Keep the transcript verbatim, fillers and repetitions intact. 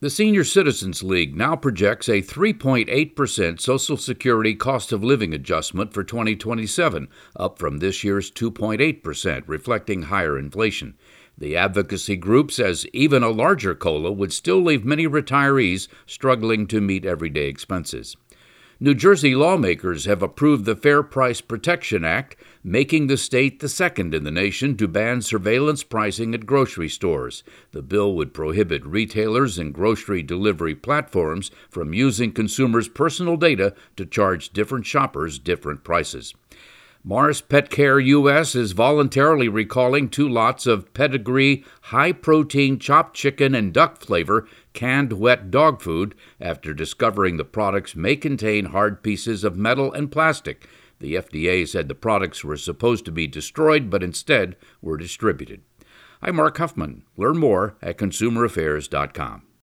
The Senior Citizens League now projects a three point eight percent Social Security cost of living adjustment for twenty twenty-seven, up from this year's two point eight percent, reflecting higher inflation. The advocacy group says even a larger COLA would still leave many retirees struggling to meet everyday expenses. New Jersey lawmakers have approved the Fair Price Protection Act, making the state the second in the nation to ban surveillance pricing at grocery stores. The bill would prohibit retailers and grocery delivery platforms from using consumers' personal data to charge different shoppers different prices. Mars Pet Care U S is voluntarily recalling two lots of Pedigree high-protein chopped chicken and duck flavor canned wet dog food after discovering the products may contain hard pieces of metal and plastic. The F D A said the products were supposed to be destroyed, but instead were distributed. I'm Mark Huffman. Learn more at consumer affairs dot com.